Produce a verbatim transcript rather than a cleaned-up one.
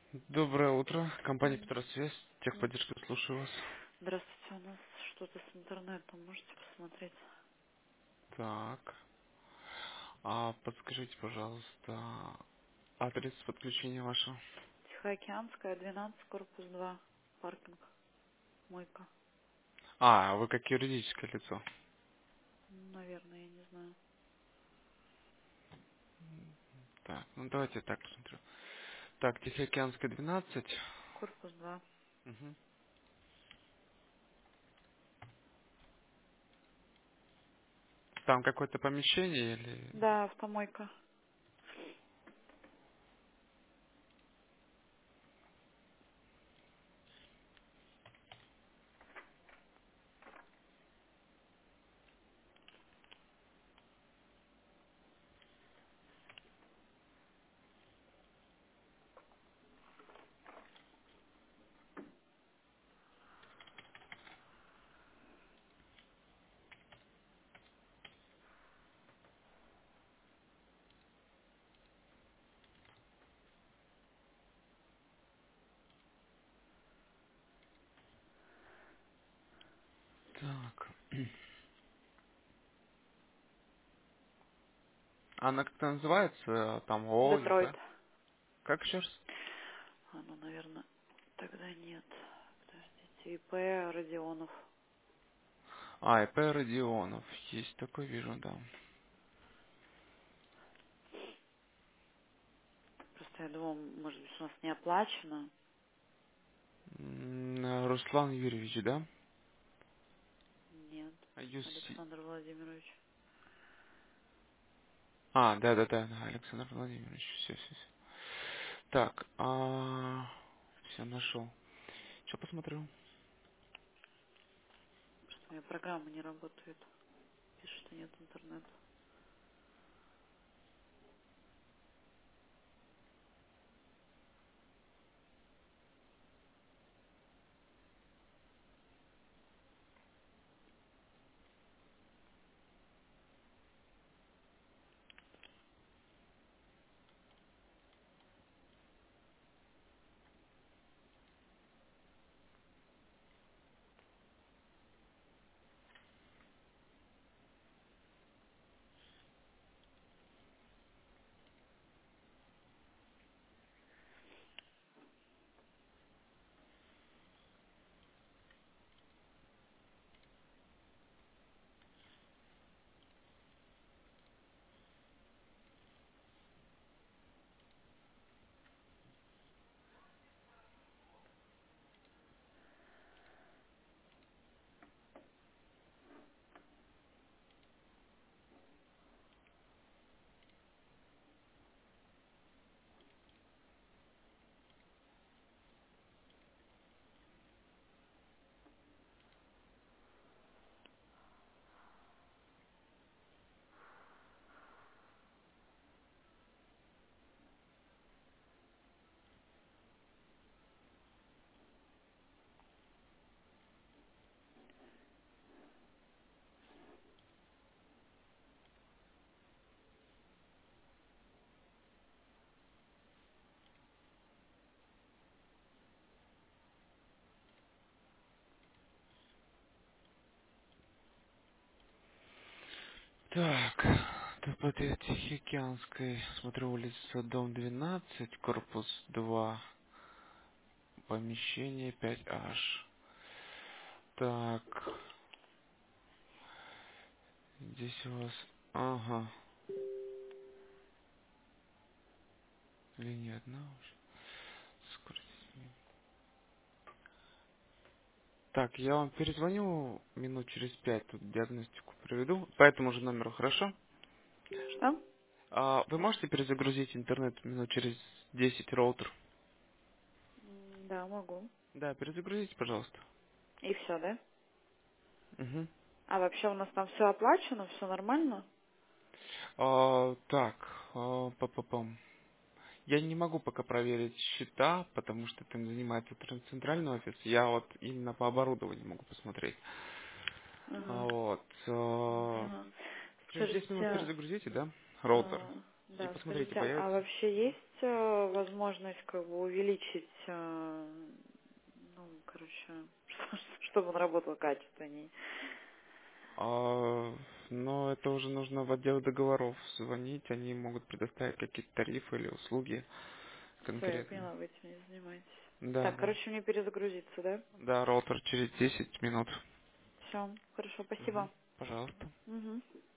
Доброе утро. Компания Петросвязь. Техподдержка, слушаю вас. Здравствуйте, у нас что-то с интернетом, можете посмотреть? Так. А подскажите, пожалуйста, адрес подключения вашего? Тихоокеанская, двенадцать, корпус два, паркинг, мойка. А, вы как юридическое лицо. Наверное, я не знаю. Так, ну давайте я так посмотрю. Так, Тихоокеанская двенадцать. Корпус два. Мгм. Там какое-то помещение или... Да, автомойка. Так. Она как-то называется, там, ООН, Детройт. да? Как еще раз? А, ну, наверное, тогда нет. Подождите, ИП Родионов. А, ИП Родионов. Есть такой, вижу, да. Просто я думаю, может быть, у нас не оплачено. М, Руслан Юрьевич, да? Нет, Ю Си. Александр Владимирович. А, да, да, да, да, Александр Владимирович, все, все, все. Так, а... все, нашел. Что посмотрю? Просто у меня программа не работает. Пишет, что нет интернета. Так, ТПТ Тихоокеанской, смотрю, улица, дом двенадцать, корпус два, помещение пять аш. Так, здесь у вас, ага, линия одна уже. Скорость. Так, я вам перезвоню минут через пять, тут диагностику проведу, по этому же номеру, хорошо? Что? А вы можете перезагрузить интернет минут через десять роутер? М, Да, могу. Да, перезагрузите, пожалуйста. И все, да? Угу. А вообще у нас там все оплачено, все нормально? А, так, а, па-па-пам. Я не могу пока проверить счета, потому что этим занимается тр- центральный офис. Я вот именно по оборудованию могу посмотреть. А, Ага. Вот. а, Ага. Через десять минут Скажите, перезагрузите, да? Роутер. а, И да, посмотрите, скажите, а появится. вообще есть э, возможность как бы увеличить, э, ну, короче, чтобы он работал качественней? А, но это уже нужно в отдел договоров звонить, они могут предоставить какие-то тарифы или услуги Все, я конкретно. поняла, вы этим не занимаетесь. Да, Так, да. короче, мне перезагрузиться, да? Да, роутер через десять минут. Все, хорошо, Мгм. спасибо. Пожалуйста. Угу.